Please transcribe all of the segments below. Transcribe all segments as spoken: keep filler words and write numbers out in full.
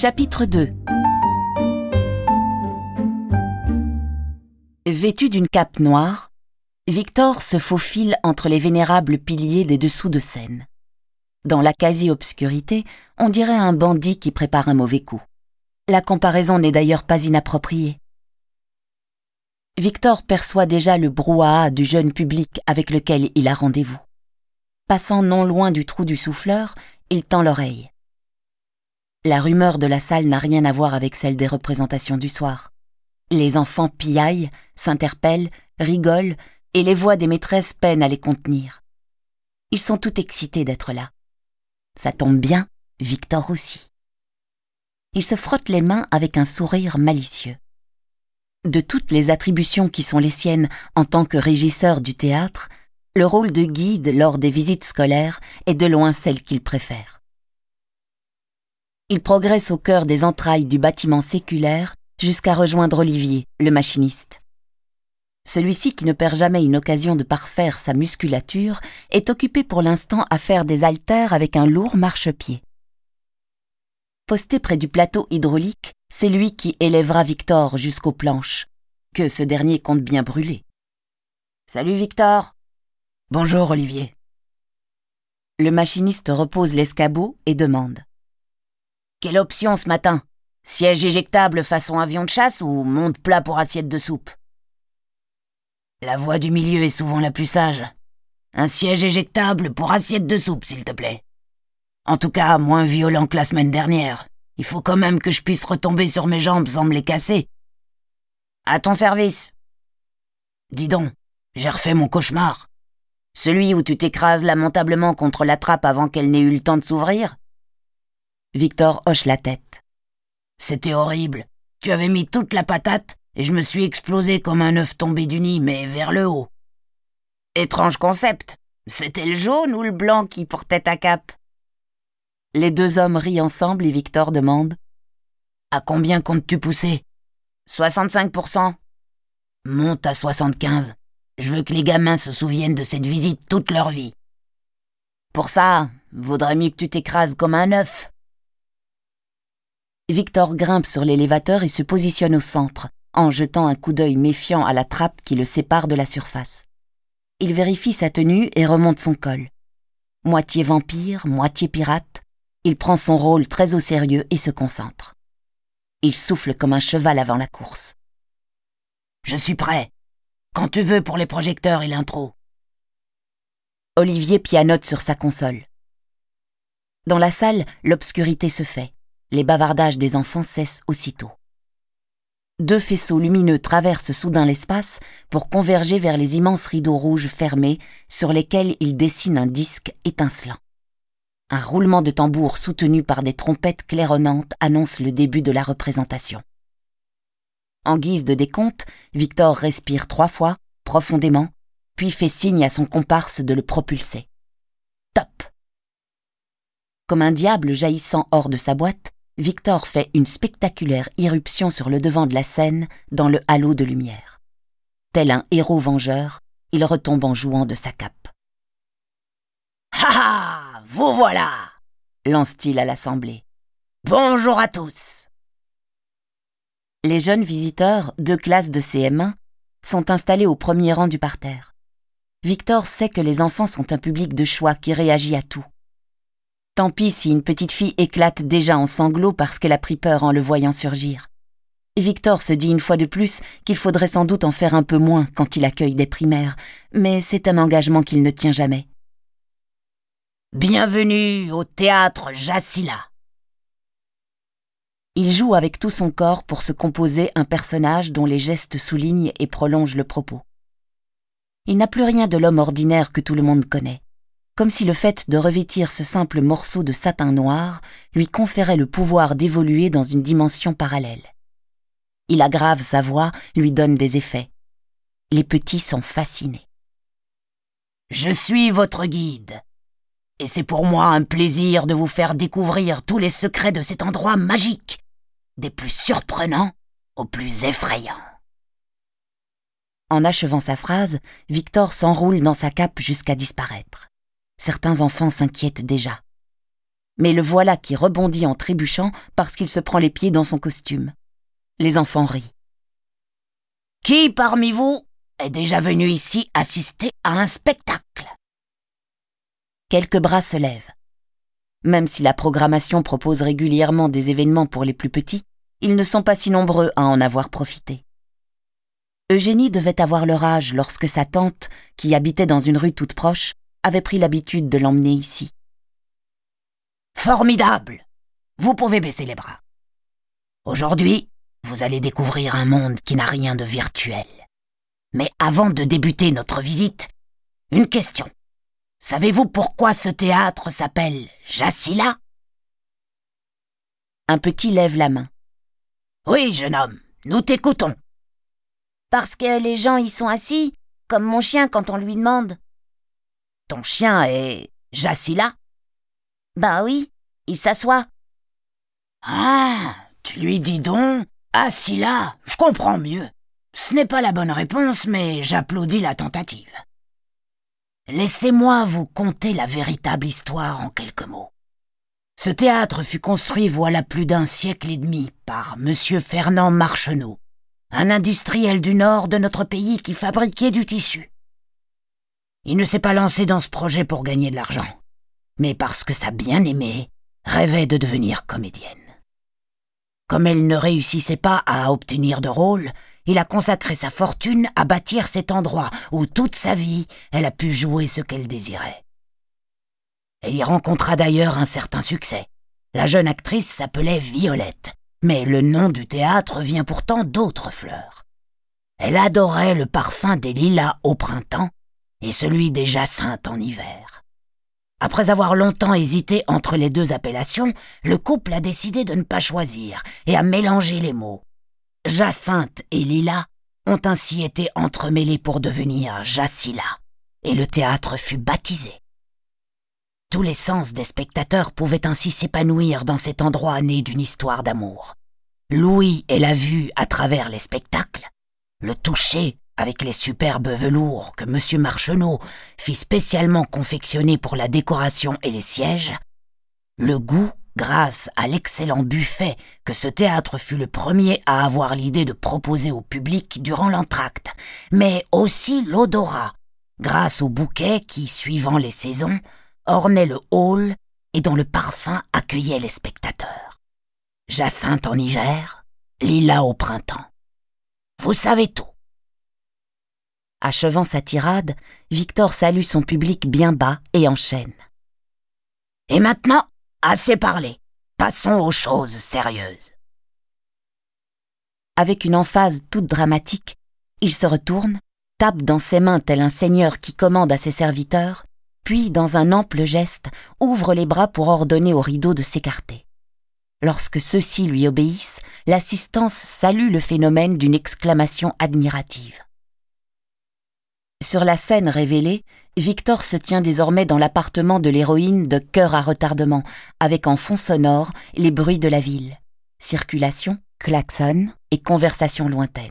Chapitre deux. Vêtu d'une cape noire, Victor se faufile entre les vénérables piliers des dessous de scène. Dans la quasi-obscurité, on dirait un bandit qui prépare un mauvais coup. La comparaison n'est d'ailleurs pas inappropriée. Victor perçoit déjà le brouhaha du jeune public avec lequel il a rendez-vous. Passant non loin du trou du souffleur, il tend l'oreille. La rumeur de la salle n'a rien à voir avec celle des représentations du soir. Les enfants piaillent, s'interpellent, rigolent, et les voix des maîtresses peinent à les contenir. Ils sont tout excités d'être là. Ça tombe bien, Victor aussi. Il se frotte les mains avec un sourire malicieux. De toutes les attributions qui sont les siennes en tant que régisseur du théâtre, le rôle de guide lors des visites scolaires est de loin celle qu'il préfère. Il progresse au cœur des entrailles du bâtiment séculaire jusqu'à rejoindre Olivier, le machiniste. Celui-ci, qui ne perd jamais une occasion de parfaire sa musculature, est occupé pour l'instant à faire des haltères avec un lourd marchepied. Posté près du plateau hydraulique, c'est lui qui élèvera Victor jusqu'aux planches, que ce dernier compte bien brûler. « Salut Victor !»« Bonjour Olivier !» Le machiniste repose l'escabeau et demande. « Quelle option ce matin ? Siège éjectable façon avion de chasse ou monte plat pour assiette de soupe ? La voie du milieu est souvent la plus sage. Un siège éjectable pour assiette de soupe, s'il te plaît. En tout cas, moins violent que la semaine dernière. Il faut quand même que je puisse retomber sur mes jambes sans me les casser. À ton service. Dis donc, j'ai refait mon cauchemar. Celui où tu t'écrases lamentablement contre la trappe avant qu'elle n'ait eu le temps de s'ouvrir. Victor hoche la tête. C'était horrible. Tu avais mis toute la patate et je me suis explosé comme un œuf tombé du nid, mais vers le haut. Étrange concept. C'était le jaune ou le blanc qui portait ta cape ? Les deux hommes rient ensemble et Victor demande « À combien comptes-tu pousser ? soixante-cinq pour cent. Monte à soixante-quinze. Je veux que les gamins se souviennent de cette visite toute leur vie. Pour ça, vaudrait mieux que tu t'écrases comme un œuf. » Victor grimpe sur l'élévateur et se positionne au centre, en jetant un coup d'œil méfiant à la trappe qui le sépare de la surface. Il vérifie sa tenue et remonte son col. Moitié vampire, moitié pirate, il prend son rôle très au sérieux et se concentre. Il souffle comme un cheval avant la course. « Je suis prêt. Quand tu veux pour les projecteurs et l'intro. » Olivier pianote sur sa console. Dans la salle, l'obscurité se fait. Les bavardages des enfants cessent aussitôt. Deux faisceaux lumineux traversent soudain l'espace pour converger vers les immenses rideaux rouges fermés sur lesquels ils dessinent un disque étincelant. Un roulement de tambour soutenu par des trompettes claironnantes annonce le début de la représentation. En guise de décompte, Victor respire trois fois, profondément, puis fait signe à son comparse de le propulser. Top ! Comme un diable jaillissant hors de sa boîte, Victor fait une spectaculaire irruption sur le devant de la scène dans le halo de lumière. Tel un héros vengeur, il retombe en jouant de sa cape. « Ha ha ! Vous voilà !» lance-t-il à l'assemblée. « Bonjour à tous !» Les jeunes visiteurs, deux classes de C M un, sont installés au premier rang du parterre. Victor sait que les enfants sont un public de choix qui réagit à tout. Tant pis si une petite fille éclate déjà en sanglots parce qu'elle a pris peur en le voyant surgir. Victor se dit une fois de plus qu'il faudrait sans doute en faire un peu moins quand il accueille des primaires, mais c'est un engagement qu'il ne tient jamais. Bienvenue au théâtre Jacilla. Il joue avec tout son corps pour se composer un personnage dont les gestes soulignent et prolongent le propos. Il n'a plus rien de l'homme ordinaire que tout le monde connaît, comme si le fait de revêtir ce simple morceau de satin noir lui conférait le pouvoir d'évoluer dans une dimension parallèle. Il aggrave sa voix, lui donne des effets. Les petits sont fascinés. « Je suis votre guide. Et c'est pour moi un plaisir de vous faire découvrir tous les secrets de cet endroit magique, des plus surprenants aux plus effrayants. » En achevant sa phrase, Victor s'enroule dans sa cape jusqu'à disparaître. Certains enfants s'inquiètent déjà. Mais le voilà qui rebondit en trébuchant parce qu'il se prend les pieds dans son costume. Les enfants rient. « Qui parmi vous est déjà venu ici assister à un spectacle ?» Quelques bras se lèvent. Même si la programmation propose régulièrement des événements pour les plus petits, ils ne sont pas si nombreux à en avoir profité. Eugénie devait avoir leur âge lorsque sa tante, qui habitait dans une rue toute proche, avait pris l'habitude de l'emmener ici. « Formidable! Vous pouvez baisser les bras. Aujourd'hui, vous allez découvrir un monde qui n'a rien de virtuel. Mais avant de débuter notre visite, une question. Savez-vous pourquoi ce théâtre s'appelle Jacilla ?» Un petit lève la main. « Oui, jeune homme, nous t'écoutons. »« Parce que les gens y sont assis, comme mon chien quand on lui demande. »« Ton chien est Jacilla ?»« Ben oui, il s'assoit. »« Ah, tu lui dis donc, assis là, je comprends mieux. Ce n'est pas la bonne réponse, mais j'applaudis la tentative. Laissez-moi vous conter la véritable histoire en quelques mots. Ce théâtre fut construit voilà plus d'un siècle et demi par Monsieur Fernand Marcheneau, un industriel du nord de notre pays qui fabriquait du tissu. Il ne s'est pas lancé dans ce projet pour gagner de l'argent, mais parce que sa bien-aimée rêvait de devenir comédienne. Comme elle ne réussissait pas à obtenir de rôle, il a consacré sa fortune à bâtir cet endroit où toute sa vie, elle a pu jouer ce qu'elle désirait. Elle y rencontra d'ailleurs un certain succès. La jeune actrice s'appelait Violette, mais le nom du théâtre vient pourtant d'autres fleurs. Elle adorait le parfum des lilas au printemps et celui des jacinthes en hiver. Après avoir longtemps hésité entre les deux appellations, le couple a décidé de ne pas choisir et a mélangé les mots. Jacinthe et lilas ont ainsi été entremêlés pour devenir Jacilla, et le théâtre fut baptisé. Tous les sens des spectateurs pouvaient ainsi s'épanouir dans cet endroit né d'une histoire d'amour. L'ouïe et la vue à travers les spectacles, le toucher avec les superbes velours que Monsieur Marcheneau fit spécialement confectionner pour la décoration et les sièges, le goût grâce à l'excellent buffet que ce théâtre fut le premier à avoir l'idée de proposer au public durant l'entracte, mais aussi l'odorat, grâce au bouquet qui, suivant les saisons, ornait le hall et dont le parfum accueillait les spectateurs. Jacinthe en hiver, lilas au printemps. Vous savez tout. Achevant sa tirade, Victor salue son public bien bas et enchaîne. Et maintenant, assez parlé. Passons aux choses sérieuses. Avec une emphase toute dramatique, il se retourne, tape dans ses mains tel un seigneur qui commande à ses serviteurs, puis, dans un ample geste, ouvre les bras pour ordonner aux rideaux de s'écarter. Lorsque ceux-ci lui obéissent, l'assistance salue le phénomène d'une exclamation admirative. Sur la scène révélée, Victor se tient désormais dans l'appartement de l'héroïne de Cœur à retardement, avec en fond sonore les bruits de la ville, circulation, klaxon et conversation lointaine.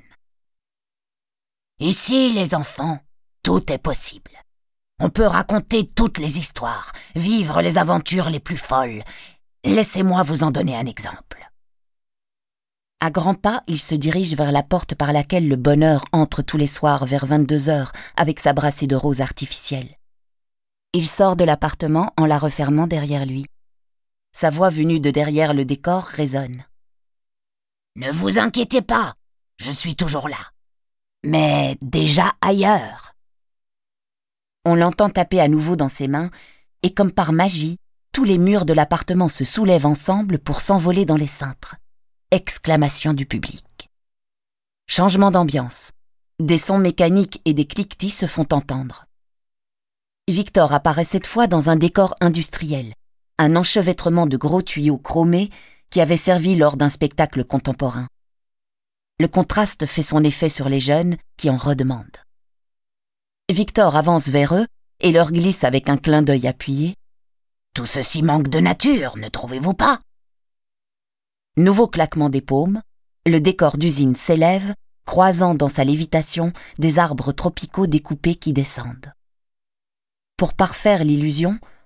Ici, les enfants, tout est possible. On peut raconter toutes les histoires, vivre les aventures les plus folles. Laissez-moi vous en donner un exemple. À grands pas, il se dirige vers la porte par laquelle le bonheur entre tous les soirs vers vingt-deux heures avec sa brassée de roses artificielles. Il sort de l'appartement en la refermant derrière lui. Sa voix venue de derrière le décor résonne. « Ne vous inquiétez pas, je suis toujours là, mais déjà ailleurs. » On l'entend taper à nouveau dans ses mains, et comme par magie, tous les murs de l'appartement se soulèvent ensemble pour s'envoler dans les cintres. Exclamation du public. Changement d'ambiance. Des sons mécaniques et des cliquetis se font entendre. Victor apparaît cette fois dans un décor industriel, un enchevêtrement de gros tuyaux chromés qui avait servi lors d'un spectacle contemporain. Le contraste fait son effet sur les jeunes qui en redemandent. Victor avance vers eux et leur glisse avec un clin d'œil appuyé. « Tout ceci manque de nature, ne trouvez-vous pas ?» Nouveau claquement des paumes, le décor d'usine s'élève, croisant dans sa lévitation des arbres tropicaux découpés qui descendent. Pour parfaire l'illusion,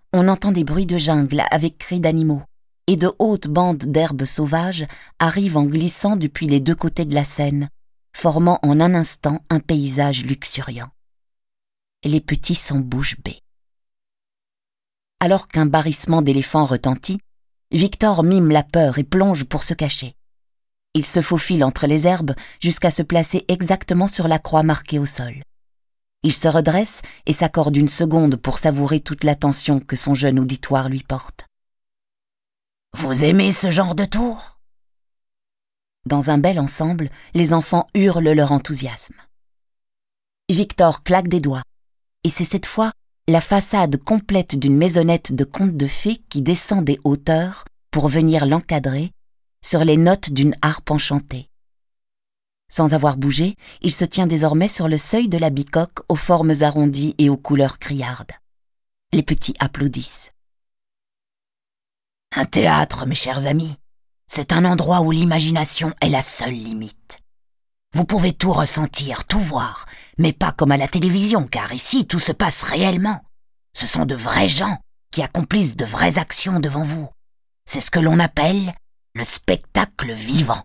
on entend des bruits de jungle avec cris d'animaux, et de hautes bandes d'herbes sauvages arrivent en glissant depuis les deux côtés de la Seine, formant en un instant un paysage luxuriant. Les petits sont bouche bée. Alors qu'un barrissement d'éléphants retentit, Victor mime la peur et plonge pour se cacher. Il se faufile entre les herbes jusqu'à se placer exactement sur la croix marquée au sol. Il se redresse et s'accorde une seconde pour savourer toute l'attention que son jeune auditoire lui porte. « Vous aimez ce genre de tour ?» Dans un bel ensemble, les enfants hurlent leur enthousiasme. Victor claque des doigts, et c'est cette fois la façade complète d'une maisonnette de contes de fées qui descend des hauteurs pour venir l'encadrer sur les notes d'une harpe enchantée. Sans avoir bougé, il se tient désormais sur le seuil de la bicoque aux formes arrondies et aux couleurs criardes. Les petits applaudissent. Un théâtre, mes chers amis, c'est un endroit où l'imagination est la seule limite. Vous pouvez tout ressentir, tout voir, mais pas comme à la télévision, car ici tout se passe réellement. Ce sont de vrais gens qui accomplissent de vraies actions devant vous. C'est ce que l'on appelle le spectacle vivant.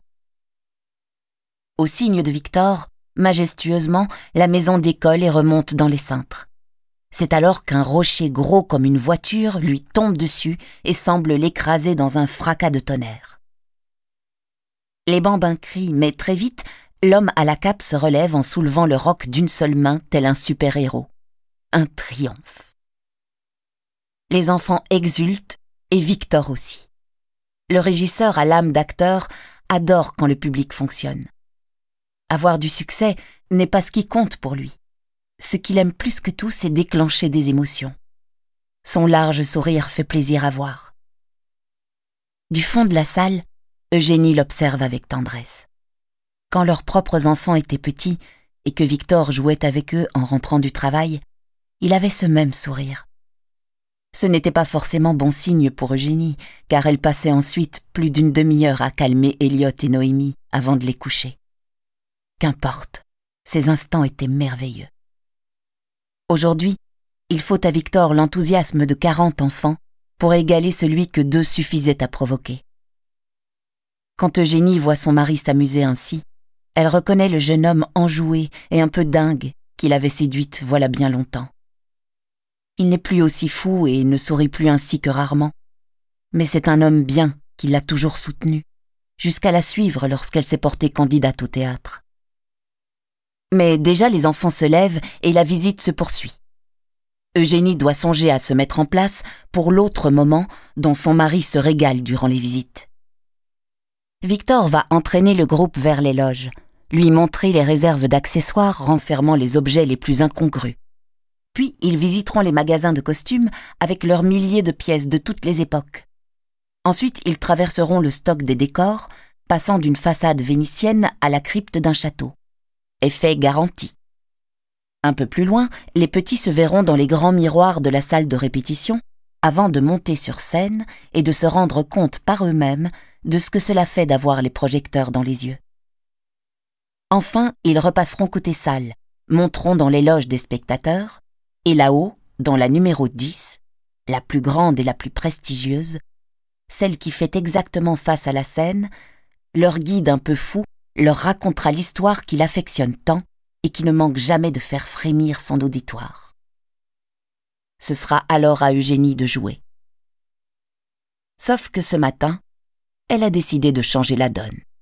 Au signe de Victor, majestueusement, la maison décolle et remonte dans les cintres. C'est alors qu'un rocher gros comme une voiture lui tombe dessus et semble l'écraser dans un fracas de tonnerre. Les bambins crient, mais très vite, l'homme à la cape se relève en soulevant le roc d'une seule main, tel un super-héros. Un triomphe. Les enfants exultent, et Victor aussi. Le régisseur à l'âme d'acteur adore quand le public fonctionne. Avoir du succès n'est pas ce qui compte pour lui. Ce qu'il aime plus que tout, c'est déclencher des émotions. Son large sourire fait plaisir à voir. Du fond de la salle, Eugénie l'observe avec tendresse. Quand leurs propres enfants étaient petits et que Victor jouait avec eux en rentrant du travail, il avait ce même sourire. Ce n'était pas forcément bon signe pour Eugénie, car elle passait ensuite plus d'une demi-heure à calmer Elliot et Noémie avant de les coucher. Qu'importe, ces instants étaient merveilleux. Aujourd'hui, il faut à Victor l'enthousiasme de quarante enfants pour égaler celui que deux suffisaient à provoquer. Quand Eugénie voit son mari s'amuser ainsi, elle reconnaît le jeune homme enjoué et un peu dingue qui l'avait séduite voilà bien longtemps. Il n'est plus aussi fou et ne sourit plus ainsi que rarement, mais c'est un homme bien qui l'a toujours soutenue, jusqu'à la suivre lorsqu'elle s'est portée candidate au théâtre. Mais déjà les enfants se lèvent et la visite se poursuit. Eugénie doit songer à se mettre en place pour l'autre moment dont son mari se régale durant les visites. Victor va entraîner le groupe vers les loges, lui montrer les réserves d'accessoires renfermant les objets les plus incongrus. Puis ils visiteront les magasins de costumes avec leurs milliers de pièces de toutes les époques. Ensuite, ils traverseront le stock des décors, passant d'une façade vénitienne à la crypte d'un château. Effet garanti. Un peu plus loin, les petits se verront dans les grands miroirs de la salle de répétition avant de monter sur scène et de se rendre compte par eux-mêmes de ce que cela fait d'avoir les projecteurs dans les yeux. Enfin, ils repasseront côté salle, monteront dans les loges des spectateurs, et là-haut, dans la numéro dix, la plus grande et la plus prestigieuse, celle qui fait exactement face à la scène, leur guide un peu fou leur racontera l'histoire qu'il affectionne tant et qui ne manque jamais de faire frémir son auditoire. Ce sera alors à Eugénie de jouer. Sauf que ce matin, elle a décidé de changer la donne.